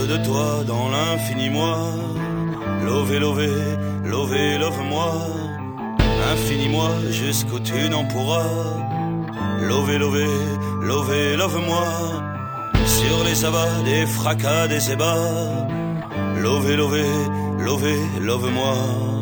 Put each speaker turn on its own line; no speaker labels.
de toi dans l'infini moi. Lové, lové, lové, love-moi. Infini-moi jusqu'où tu n'en pourras. Lové, lové, lové, love-moi. Sur les abats des fracas des ébats. Lové, lové, lové, love-moi.